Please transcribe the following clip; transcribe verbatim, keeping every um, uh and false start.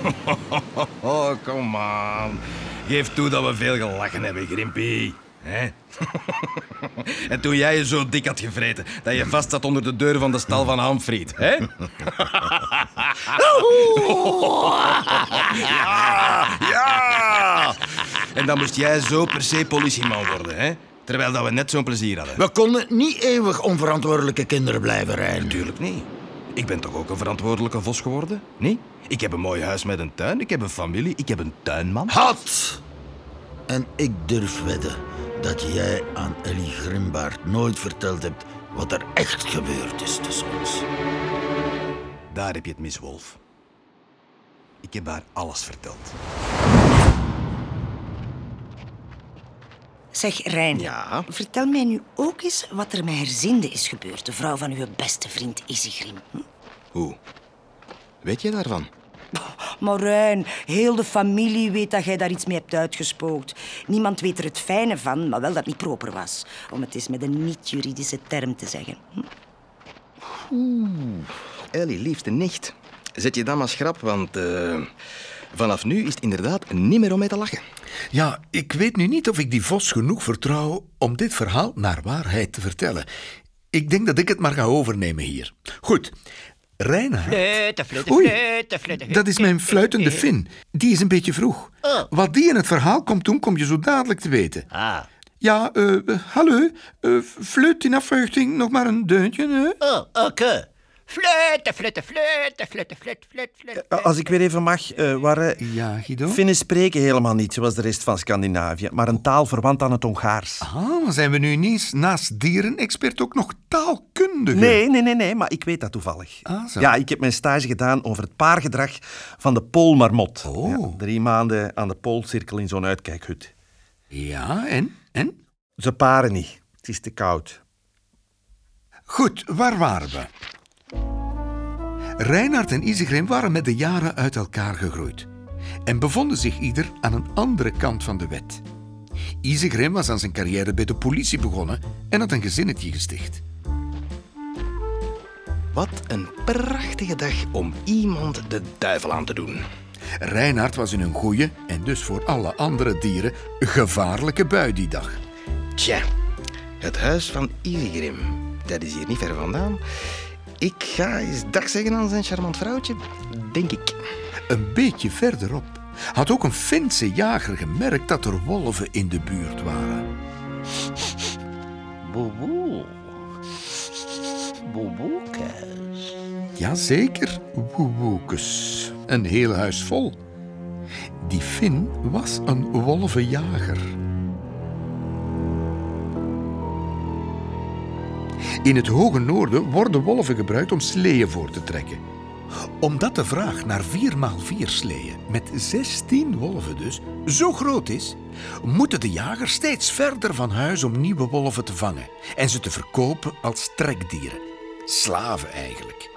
Oh, kom aan. Geef toe dat we veel gelachen hebben, Grimpy. Hè? En toen jij je zo dik had gevreten dat je vast zat onder de deur van de stal van Hamfried, hè? Ja, ja! En dan moest jij zo per se politieman worden, hè? Terwijl dat we net zo'n plezier hadden. We konden niet eeuwig onverantwoordelijke kinderen blijven, Rijn. Natuurlijk niet. Ik ben toch ook een verantwoordelijke vos geworden? Nee? Ik heb een mooi huis met een tuin, ik heb een familie, ik heb een tuinman. Had! En ik durf wedden dat jij aan Ellie Grimbaard nooit verteld hebt wat er echt gebeurd is tussen ons. Daar heb je het, Miss Wolf. Ik heb haar alles verteld. Zeg, Rijn, Ja? vertel mij nu ook eens wat er met Herzinde is gebeurd. De vrouw van uw beste vriend Isegrim. Hm? Hoe? Weet je daarvan? Maar Rijn, heel de familie weet dat jij daar iets mee hebt uitgespookt. Niemand weet er het fijne van, maar wel dat het niet proper was. Om het eens met een niet-juridische term te zeggen. Hm? Oeh, Ellie, liefste nicht. Zet je dan maar schrap, want uh, vanaf nu is het inderdaad niet meer om mee te lachen. Ja, ik weet nu niet of ik die vos genoeg vertrouw om dit verhaal naar waarheid te vertellen. Ik denk dat ik het maar ga overnemen hier. Goed, Reinhard... Fluiten, fluiten, Oei, fluiten, fluiten. dat is mijn fluitende Fin. Die is een beetje vroeg. Oh. Wat die in het verhaal komt doen, kom je zo dadelijk te weten. Ah. Ja, eh, uh, hallo, uh, fluit in afwachting nog maar een deuntje, hè? Oh, oké. Okay. Fluiten, fluiten, fluiten, fluiten, fluiten, fluiten, fluiten. Als ik weer even mag, uh, waren... Ja, Guido? Finnen spreken helemaal niet zoals de rest van Scandinavië, maar een taal verwant aan het Hongaars. Ah, zijn we nu ineens naast dierenexpert ook nog taalkundige? Nee, nee, nee, nee, maar ik weet dat toevallig. Ah, zo. Ja, ik heb mijn stage gedaan over het paargedrag van de poolmarmot. Oh. Ja, drie maanden aan de poolcirkel in zo'n uitkijkhut. Ja, en? En? Ze paren niet. Het is te koud. Goed, waar waren we? Reinhard en Isegrim waren met de jaren uit elkaar gegroeid en bevonden zich ieder aan een andere kant van de wet. Isegrim was aan zijn carrière bij de politie begonnen en had een gezinnetje gesticht. Wat een prachtige dag om iemand de duivel aan te doen. Reinhard was in een goeie en dus voor alle andere dieren gevaarlijke bui die dag. Tja, het huis van Isegrim, dat is hier niet ver vandaan. Ik ga eens dag zeggen aan zijn charmant vrouwtje, denk ik. Een beetje verderop had ook een Finse jager gemerkt dat er wolven in de buurt waren. Boeboe. Boeboekes. Jazeker, woewoekes. Een heel huis vol. Die Fin was een wolvenjager. In het hoge noorden worden wolven gebruikt om sleeën voor te trekken. Omdat de vraag naar vier maal vier sleeën, met zestien wolven dus, zo groot is, moeten de jagers steeds verder van huis om nieuwe wolven te vangen en ze te verkopen als trekdieren. Slaven eigenlijk.